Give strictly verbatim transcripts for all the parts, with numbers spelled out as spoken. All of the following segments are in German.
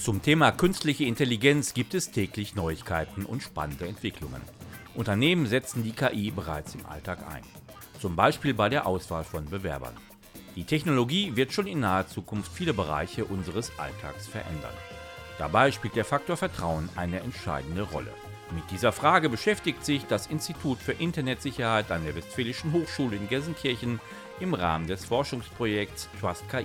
Zum Thema künstliche Intelligenz gibt es täglich Neuigkeiten und spannende Entwicklungen. Unternehmen setzen die K I bereits im Alltag ein. Zum Beispiel bei der Auswahl von Bewerbern. Die Technologie wird schon in naher Zukunft viele Bereiche unseres Alltags verändern. Dabei spielt der Faktor Vertrauen eine entscheidende Rolle. Mit dieser Frage beschäftigt sich das Institut für Internetsicherheit an der Westfälischen Hochschule in Gelsenkirchen im Rahmen des Forschungsprojekts Trust K I.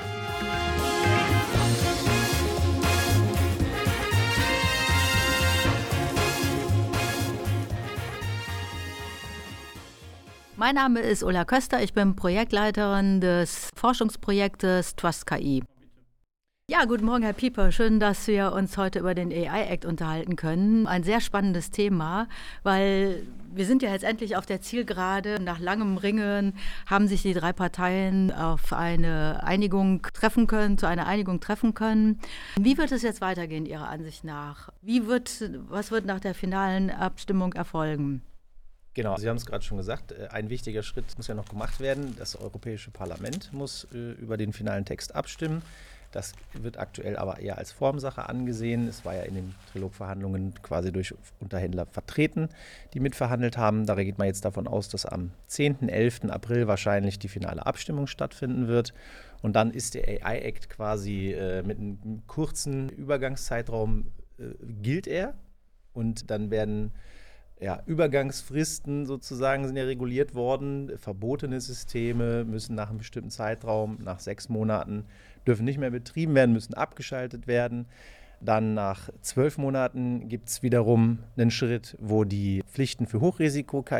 Mein Name ist Ulla Köster, ich bin Projektleiterin des Forschungsprojektes Trust K I. Ja, guten Morgen, Herr Pieper. Schön, dass wir uns heute über den A I Act unterhalten können. Ein sehr spannendes Thema, weil wir sind ja jetzt endlich auf der Zielgerade. Nach langem Ringen haben sich die drei Parteien auf eine Einigung treffen können, zu einer Einigung treffen können. Wie wird es jetzt weitergehen, Ihrer Ansicht nach? Wie wird, was wird nach der finalen Abstimmung erfolgen? Genau, Sie haben es gerade schon gesagt, ein wichtiger Schritt muss ja noch gemacht werden. Das Europäische Parlament muss äh, über den finalen Text abstimmen. Das wird aktuell aber eher als Formsache angesehen. Es war ja in den Trilogverhandlungen quasi durch Unterhändler vertreten, die mitverhandelt haben. Da geht man jetzt davon aus, dass am zehnten, elften April wahrscheinlich die finale Abstimmung stattfinden wird. Und dann ist der A I Act quasi äh, mit einem kurzen Übergangszeitraum äh, gilt er. Und dann werden Ja, Übergangsfristen sozusagen sind ja reguliert worden. Verbotene Systeme müssen nach einem bestimmten Zeitraum, nach sechs Monaten, dürfen nicht mehr betrieben werden, müssen abgeschaltet werden. Dann nach zwölf Monaten gibt es wiederum einen Schritt, wo die Pflichten für Hochrisiko-K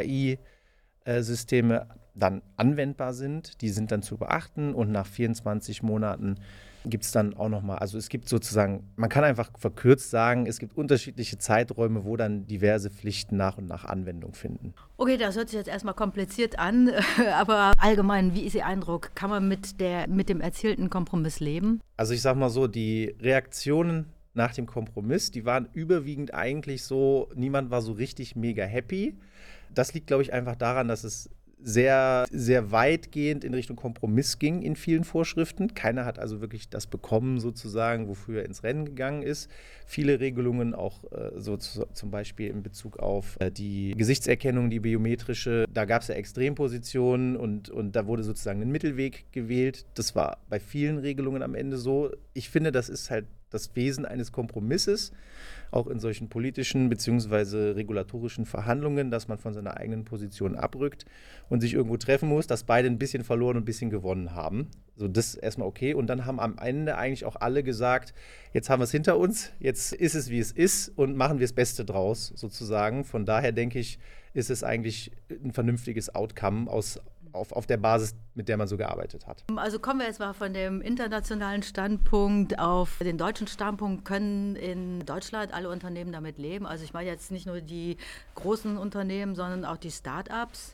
I-Systeme dann anwendbar sind. Die sind dann zu beachten und nach vierundzwanzig Monaten gibt es dann auch nochmal, also es gibt sozusagen, man kann einfach verkürzt sagen, es gibt unterschiedliche Zeiträume, wo dann diverse Pflichten nach und nach Anwendung finden. Okay, das hört sich jetzt erstmal kompliziert an, aber allgemein, wie ist Ihr Eindruck? Kann man mit, der, mit dem erzielten Kompromiss leben? Also ich sag mal so, die Reaktionen nach dem Kompromiss, die waren überwiegend eigentlich so, niemand war so richtig mega happy. Das liegt, glaube ich, einfach daran, dass es sehr, sehr weitgehend in Richtung Kompromiss ging in vielen Vorschriften. Keiner hat also wirklich das bekommen, sozusagen, wofür er ins Rennen gegangen ist. Viele Regelungen, auch äh, so zu, zum Beispiel in Bezug auf äh, die Gesichtserkennung, die biometrische, da gab es ja Extrempositionen und, und da wurde sozusagen ein Mittelweg gewählt. Das war bei vielen Regelungen am Ende so. Ich finde, das ist halt das Wesen eines Kompromisses, auch in solchen politischen bzw. regulatorischen Verhandlungen, dass man von seiner eigenen Position abrückt und sich irgendwo treffen muss, dass beide ein bisschen verloren und ein bisschen gewonnen haben. So, das ist erstmal okay. Und dann haben am Ende eigentlich auch alle gesagt, jetzt haben wir es hinter uns, jetzt ist es, wie es ist und machen wir das Beste draus sozusagen. Von daher denke ich, ist es eigentlich ein vernünftiges Outcome aus Auf, auf der Basis, mit der man so gearbeitet hat. Also kommen wir jetzt mal von dem internationalen Standpunkt auf den deutschen Standpunkt. Können in Deutschland alle Unternehmen damit leben? Also ich meine jetzt nicht nur die großen Unternehmen, sondern auch die Start-ups.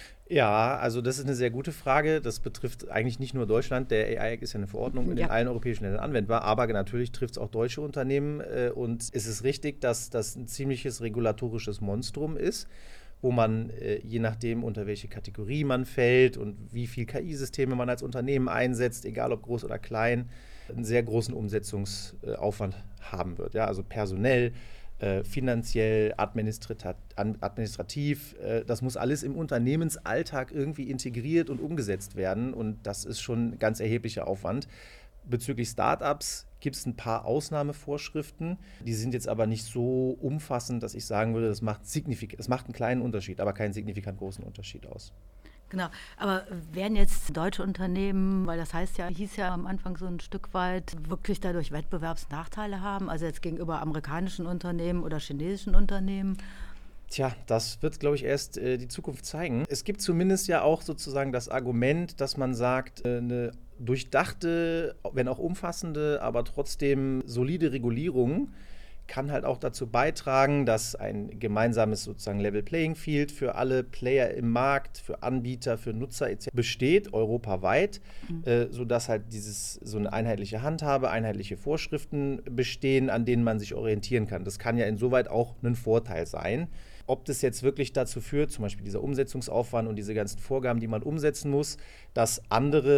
Ja, also das ist eine sehr gute Frage. Das betrifft eigentlich nicht nur Deutschland. Der A I Act ist ja eine Verordnung in ja. allen europäischen Ländern anwendbar, aber natürlich trifft es auch deutsche Unternehmen. Und es ist richtig, dass das ein ziemliches regulatorisches Monstrum ist, wo man, äh, je nachdem, unter welche Kategorie man fällt und wie viel K I-Systeme man als Unternehmen einsetzt, egal ob groß oder klein, einen sehr großen Umsetzungsaufwand äh, haben wird. Ja, also personell, äh, finanziell, administrat- administrativ, äh, das muss alles im Unternehmensalltag irgendwie integriert und umgesetzt werden und das ist schon ein ganz erheblicher Aufwand. Bezüglich Startups gibt es ein paar Ausnahmevorschriften. Die sind jetzt aber nicht so umfassend, dass ich sagen würde, das macht, signifik- das macht einen kleinen Unterschied, aber keinen signifikant großen Unterschied aus. Genau, aber werden jetzt deutsche Unternehmen, weil das heißt ja, hieß ja am Anfang so ein Stück weit, wirklich dadurch Wettbewerbsnachteile haben, also jetzt gegenüber amerikanischen Unternehmen oder chinesischen Unternehmen? Tja, das wird, glaube ich, erst äh, die Zukunft zeigen. Es gibt zumindest ja auch sozusagen das Argument, dass man sagt, äh, eine durchdachte, wenn auch umfassende, aber trotzdem solide Regulierung kann halt auch dazu beitragen, dass ein gemeinsames sozusagen Level Playing Field für alle Player im Markt, für Anbieter, für Nutzer et cetera besteht, europaweit, mhm. äh, sodass halt dieses so eine einheitliche Handhabe, einheitliche Vorschriften bestehen, an denen man sich orientieren kann. Das kann ja insoweit auch ein Vorteil sein. Ob das jetzt wirklich dazu führt, zum Beispiel dieser Umsetzungsaufwand und diese ganzen Vorgaben, die man umsetzen muss, dass andere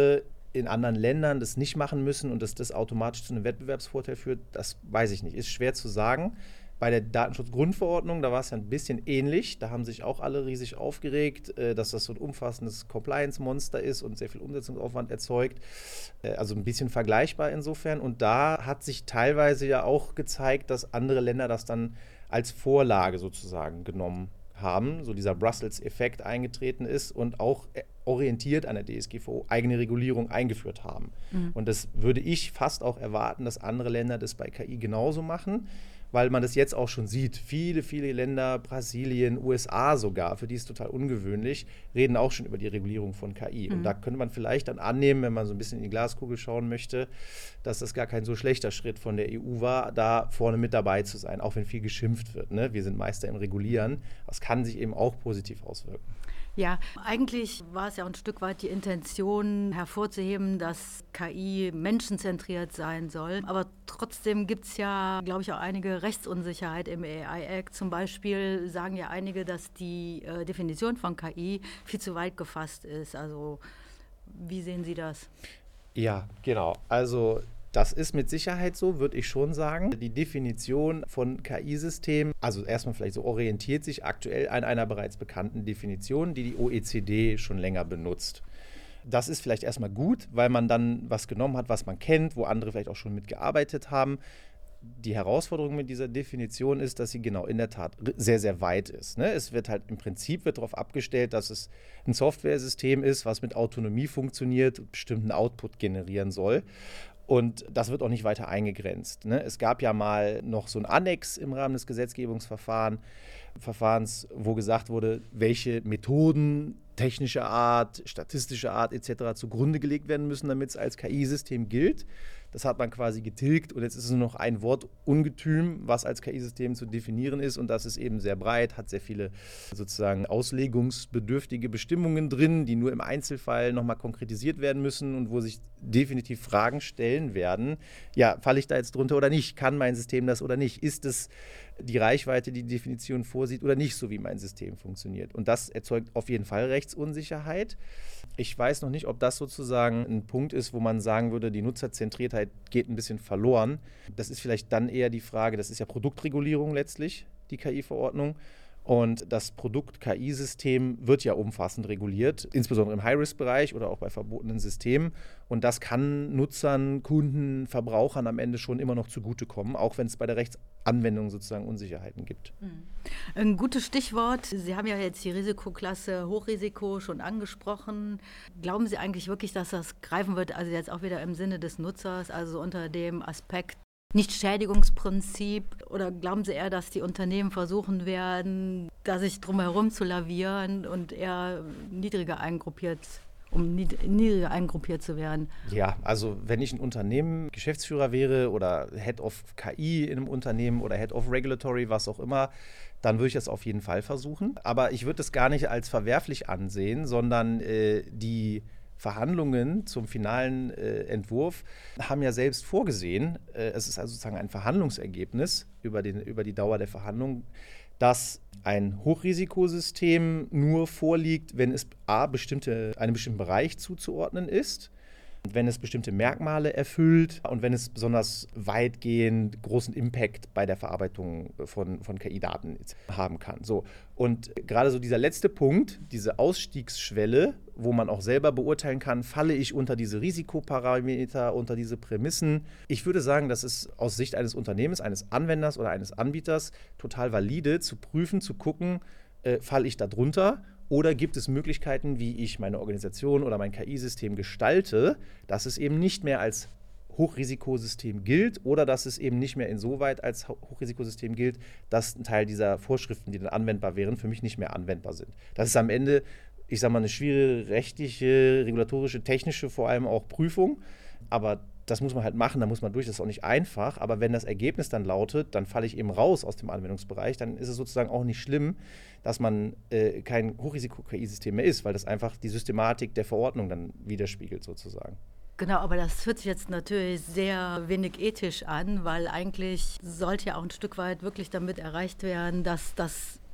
in anderen Ländern das nicht machen müssen und dass das automatisch zu einem Wettbewerbsvorteil führt, das weiß ich nicht. Ist schwer zu sagen. Bei der Datenschutzgrundverordnung, da war es ja ein bisschen ähnlich. Da haben sich auch alle riesig aufgeregt, dass das so ein umfassendes Compliance-Monster ist und sehr viel Umsetzungsaufwand erzeugt. Also ein bisschen vergleichbar insofern. Und da hat sich teilweise ja auch gezeigt, dass andere Länder das dann als Vorlage sozusagen genommen haben, so dieser Brussels-Effekt eingetreten ist und auch orientiert an der D S G V O eigene Regulierung eingeführt haben. Mhm. Und das würde ich fast auch erwarten, dass andere Länder das bei K I genauso machen, weil man das jetzt auch schon sieht. Viele, viele Länder, Brasilien, U S A sogar, für die ist es total ungewöhnlich, reden auch schon über die Regulierung von K I. Mhm. Und da könnte man vielleicht dann annehmen, wenn man so ein bisschen in die Glaskugel schauen möchte, dass das gar kein so schlechter Schritt von der E U war, da vorne mit dabei zu sein, auch wenn viel geschimpft wird. Ne? Wir sind Meister im Regulieren. Das kann sich eben auch positiv auswirken. Ja, eigentlich war es ja ein Stück weit die Intention hervorzuheben, dass K I menschenzentriert sein soll. Aber trotzdem gibt es ja, glaube ich, auch einige Rechtsunsicherheit im A I Act. Zum Beispiel sagen ja einige, dass die äh, Definition von K I viel zu weit gefasst ist. Also wie sehen Sie das? Ja, genau. Also das ist mit Sicherheit so, würde ich schon sagen. Die Definition von K I-Systemen, also erstmal vielleicht so orientiert sich aktuell an einer bereits bekannten Definition, die die O E C D schon länger benutzt. Das ist vielleicht erstmal gut, weil man dann was genommen hat, was man kennt, wo andere vielleicht auch schon mitgearbeitet haben. Die Herausforderung mit dieser Definition ist, dass sie genau in der Tat sehr, sehr weit ist. Ne? Es wird halt im Prinzip wird darauf abgestellt, dass es ein Softwaresystem ist, was mit Autonomie funktioniert und bestimmten Output generieren soll. Und das wird auch nicht weiter eingegrenzt. Ne? Es gab ja mal noch so ein Annex im Rahmen des Gesetzgebungsverfahrens, Verfahrens, wo gesagt wurde, welche Methoden technischer Art, statistischer Art et cetera zugrunde gelegt werden müssen, damit es als K I-System gilt. Das hat man quasi getilgt und jetzt ist es nur noch ein Wortungetüm, was als K I-System zu definieren ist und das ist eben sehr breit, hat sehr viele sozusagen auslegungsbedürftige Bestimmungen drin, die nur im Einzelfall nochmal konkretisiert werden müssen und wo sich definitiv Fragen stellen werden. Ja, falle ich da jetzt drunter oder nicht? Kann mein System das oder nicht? Ist es die Reichweite, die die Definition vorsieht oder nicht, so wie mein System funktioniert? Und das erzeugt auf jeden Fall Rechtsunsicherheit. Ich weiß noch nicht, ob das sozusagen ein Punkt ist, wo man sagen würde, die Nutzerzentriertheit geht ein bisschen verloren. Das ist vielleicht dann eher die Frage, das ist ja Produktregulierung letztlich, die K I-Verordnung. Und das Produkt-K I-System wird ja umfassend reguliert, insbesondere im High-Risk-Bereich oder auch bei verbotenen Systemen. Und das kann Nutzern, Kunden, Verbrauchern am Ende schon immer noch zugutekommen, auch wenn es bei der Rechtsanwendung sozusagen Unsicherheiten gibt. Ein gutes Stichwort. Sie haben ja jetzt die Risikoklasse Hochrisiko schon angesprochen. Glauben Sie eigentlich wirklich, dass das greifen wird, also jetzt auch wieder im Sinne des Nutzers, also unter dem Aspekt Nichtschädigungsprinzip, oder glauben Sie eher, dass die Unternehmen versuchen werden, da sich drumherum zu lavieren und eher niedriger eingruppiert, um niedriger eingruppiert zu werden? Ja, also wenn ich ein Unternehmen, Geschäftsführer wäre oder Head of K I in einem Unternehmen oder Head of Regulatory, was auch immer, dann würde ich das auf jeden Fall versuchen. Aber ich würde das gar nicht als verwerflich ansehen, sondern äh, die Verhandlungen zum finalen äh, Entwurf haben ja selbst vorgesehen, äh, es ist also sozusagen ein Verhandlungsergebnis über, den, über die Dauer der Verhandlungen, dass ein Hochrisikosystem nur vorliegt, wenn es a, bestimmte, einem bestimmten Bereich zuzuordnen ist, wenn es bestimmte Merkmale erfüllt und wenn es besonders weitgehend großen Impact bei der Verarbeitung von, von K I-Daten haben kann. So. Und gerade so dieser letzte Punkt, diese Ausstiegsschwelle, wo man auch selber beurteilen kann, falle ich unter diese Risikoparameter, unter diese Prämissen. Ich würde sagen, das ist aus Sicht eines Unternehmens, eines Anwenders oder eines Anbieters total valide, zu prüfen, zu gucken, äh, falle ich da drunter? Oder gibt es Möglichkeiten, wie ich meine Organisation oder mein K I-System gestalte, dass es eben nicht mehr als Hochrisikosystem gilt oder dass es eben nicht mehr insoweit als Hochrisikosystem gilt, dass ein Teil dieser Vorschriften, die dann anwendbar wären, für mich nicht mehr anwendbar sind. Das ist am Ende, ich sage mal, eine schwierige rechtliche, regulatorische, technische vor allem auch Prüfung, aber das muss man halt machen, da muss man durch, das ist auch nicht einfach, aber wenn das Ergebnis dann lautet, dann falle ich eben raus aus dem Anwendungsbereich, dann ist es sozusagen auch nicht schlimm, dass man äh, kein Hochrisiko-K I-System mehr ist, weil das einfach die Systematik der Verordnung dann widerspiegelt sozusagen. Genau, aber das hört sich jetzt natürlich sehr wenig ethisch an, weil eigentlich sollte ja auch ein Stück weit wirklich damit erreicht werden, dass das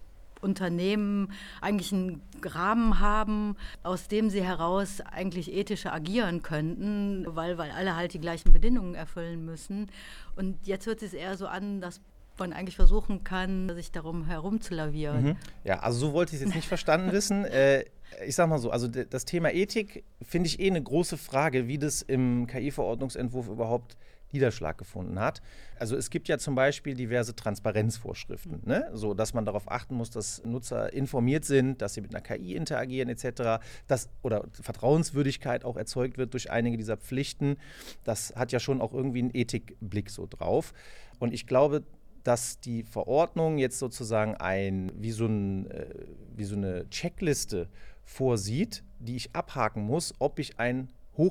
Unternehmen eigentlich einen Rahmen haben, aus dem sie heraus eigentlich ethischer agieren könnten, weil, weil alle halt die gleichen Bedingungen erfüllen müssen. Und jetzt hört es eher so an, dass man eigentlich versuchen kann, sich darum herumzulavieren. Mhm. Ja, also so wollte ich es jetzt nicht verstanden wissen. Äh, ich sag mal so, also d- das Thema Ethik finde ich eh eine große Frage, wie das im K I-Verordnungsentwurf überhaupt Niederschlag gefunden hat. Also es gibt ja zum Beispiel diverse Transparenzvorschriften, mhm. ne? So, dass man darauf achten muss, dass Nutzer informiert sind, dass sie mit einer K I interagieren et cetera, dass oder Vertrauenswürdigkeit auch erzeugt wird durch einige dieser Pflichten. Das hat ja schon auch irgendwie einen Ethikblick so drauf. Und ich glaube, dass die Verordnung jetzt sozusagen ein, wie so, ein, äh, wie so eine Checkliste vorsieht, die ich abhaken muss, ob ich ein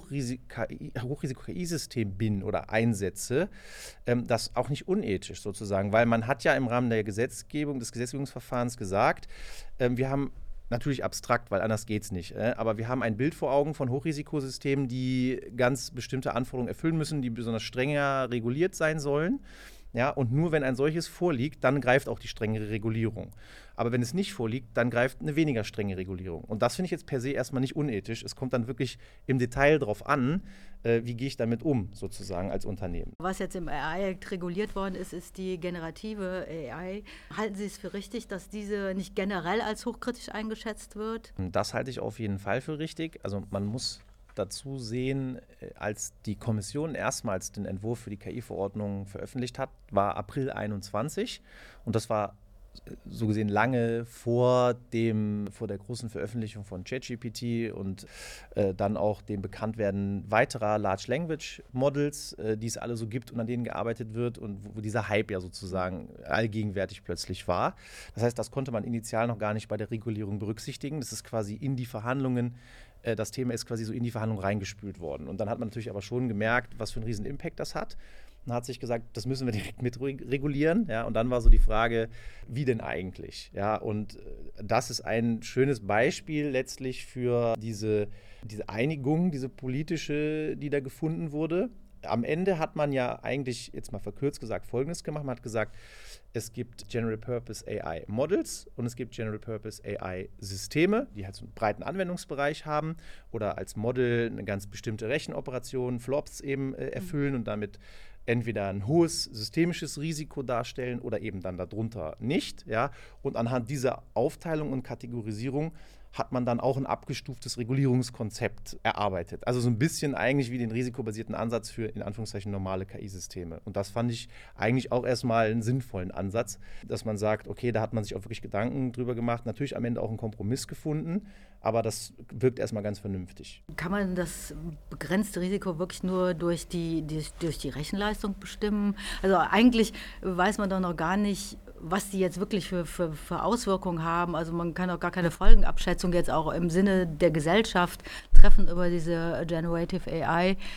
Hochrisiko-K I-System bin oder einsetze, ähm, das auch nicht unethisch sozusagen, weil man hat ja im Rahmen der Gesetzgebung, des Gesetzgebungsverfahrens gesagt, ähm, wir haben natürlich abstrakt, weil anders geht es nicht. Äh? Aber wir haben ein Bild vor Augen von Hochrisikosystemen, die ganz bestimmte Anforderungen erfüllen müssen, die besonders strenger reguliert sein sollen. Ja, und nur wenn ein solches vorliegt, dann greift auch die strengere Regulierung. Aber wenn es nicht vorliegt, dann greift eine weniger strenge Regulierung. Und das finde ich jetzt per se erstmal nicht unethisch. Es kommt dann wirklich im Detail drauf an, äh, wie gehe ich damit um, sozusagen als Unternehmen. Was jetzt im A I-Act reguliert worden ist, ist die generative A I. Halten Sie es für richtig, dass diese nicht generell als hochkritisch eingeschätzt wird? Das halte ich auf jeden Fall für richtig. Also man muss dazu sehen, als die Kommission erstmals den Entwurf für die K I-Verordnung veröffentlicht hat, war April einundzwanzig und das war so gesehen lange vor dem, vor der großen Veröffentlichung von ChatGPT und äh, dann auch dem Bekanntwerden weiterer Large Language Models, äh, die es alle so gibt und an denen gearbeitet wird und wo, wo dieser Hype ja sozusagen allgegenwärtig plötzlich war. Das heißt, das konnte man initial noch gar nicht bei der Regulierung berücksichtigen. Das ist quasi in die Verhandlungen Das Thema ist quasi so in die Verhandlung reingespült worden. Und dann hat man natürlich aber schon gemerkt, was für einen riesen Impact das hat. Und hat sich gesagt, das müssen wir direkt mit regulieren. Ja, und dann war so die Frage, wie denn eigentlich? Ja, und das ist ein schönes Beispiel letztlich für diese, diese Einigung, diese politische, die da gefunden wurde. Am Ende hat man ja eigentlich, jetzt mal verkürzt gesagt, Folgendes gemacht. Man hat gesagt, es gibt General Purpose A I Models und es gibt General Purpose A I Systeme, die halt so einen breiten Anwendungsbereich haben oder als Model eine ganz bestimmte Rechenoperation, Flops eben äh, erfüllen mhm. und damit entweder ein hohes systemisches Risiko darstellen oder eben dann darunter nicht. Ja? Und anhand dieser Aufteilung und Kategorisierung hat man dann auch ein abgestuftes Regulierungskonzept erarbeitet. Also so ein bisschen eigentlich wie den risikobasierten Ansatz für in Anführungszeichen normale K I-Systeme. Und das fand ich eigentlich auch erstmal einen sinnvollen Ansatz, dass man sagt, okay, da hat man sich auch wirklich Gedanken drüber gemacht, natürlich am Ende auch einen Kompromiss gefunden, aber das wirkt erstmal ganz vernünftig. Kann man das begrenzte Risiko wirklich nur durch die, die, durch die Rechenleistung bestimmen? Also eigentlich weiß man doch noch gar nicht, was die jetzt wirklich für, für, für Auswirkungen haben. Also man kann auch gar keine Folgenabschätzung jetzt auch im Sinne der Gesellschaft treffen über diese Generative A I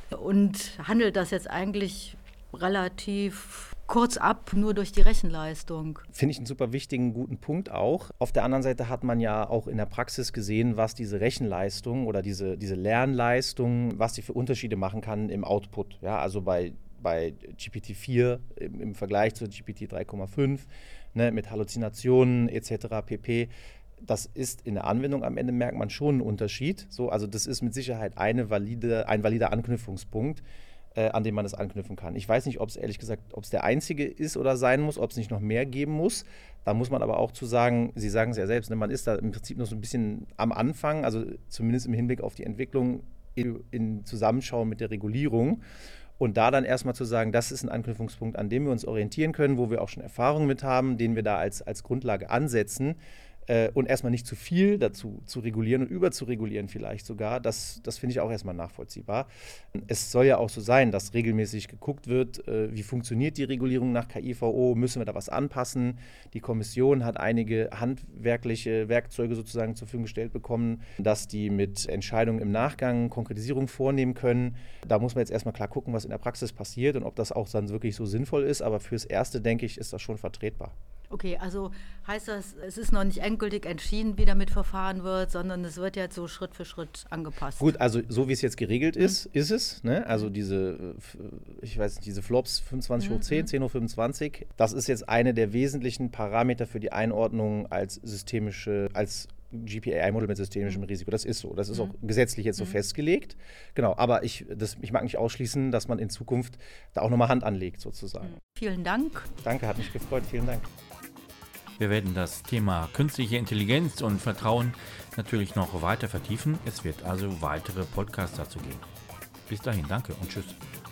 und handelt das jetzt eigentlich relativ kurz ab, nur durch die Rechenleistung. Finde ich einen super wichtigen, guten Punkt auch. Auf der anderen Seite hat man ja auch in der Praxis gesehen, was diese Rechenleistung oder diese, diese Lernleistung, was die für Unterschiede machen kann im Output. Ja, also bei bei G P T vier im, im Vergleich zu G P T drei Komma fünf, ne, mit Halluzinationen et cetera pp. Das ist in der Anwendung am Ende, merkt man schon einen Unterschied. So, also das ist mit Sicherheit eine valide, ein valider Anknüpfungspunkt, äh, an dem man das anknüpfen kann. Ich weiß nicht, ob es ehrlich gesagt, ob es der einzige ist oder sein muss, ob es nicht noch mehr geben muss. Da muss man aber auch zu sagen, Sie sagen es ja selbst, ne, man ist da im Prinzip noch so ein bisschen am Anfang, also zumindest im Hinblick auf die Entwicklung in, in Zusammenschau mit der Regulierung. Und da dann erstmal zu sagen, das ist ein Anknüpfungspunkt, an dem wir uns orientieren können, wo wir auch schon Erfahrungen mit haben, den wir da als, als Grundlage ansetzen äh, und erstmal nicht zu viel dazu zu regulieren und überzuregulieren vielleicht sogar, das, das finde ich auch erstmal nachvollziehbar. Es soll ja auch so sein, dass regelmäßig geguckt wird, äh, wie funktioniert die Regulierung nach K I V O, müssen wir da was anpassen. Die Kommission hat einige handwerkliche Werkzeuge sozusagen zur Verfügung gestellt bekommen, dass die mit Entscheidungen im Nachgang Konkretisierung vornehmen können. Da muss man jetzt erstmal klar gucken, was in der Praxis passiert und ob das auch dann wirklich so sinnvoll ist. Aber fürs Erste, denke ich, ist das schon vertretbar. Okay, also heißt das, es ist noch nicht endgültig entschieden, wie damit verfahren wird, sondern es wird jetzt so Schritt für Schritt angepasst. Gut, also so wie es jetzt geregelt ist, mhm. ist es. Ne? Also diese, ich weiß nicht, diese Flops fünfundzwanzig hoch zehn, mhm. zehn hoch fünfundzwanzig, das ist jetzt eine der wesentlichen Parameter für die Einordnung als systemische, als G P A I-Modell mit systemischem mhm. Risiko. Das ist so. Das ist mhm. auch gesetzlich jetzt so mhm. festgelegt. Genau, aber ich, das, ich mag nicht ausschließen, dass man in Zukunft da auch nochmal Hand anlegt, sozusagen. Mhm. Vielen Dank. Danke, hat mich gefreut. Vielen Dank. Wir werden das Thema künstliche Intelligenz und Vertrauen natürlich noch weiter vertiefen. Es wird also weitere Podcasts dazu geben. Bis dahin, danke und tschüss.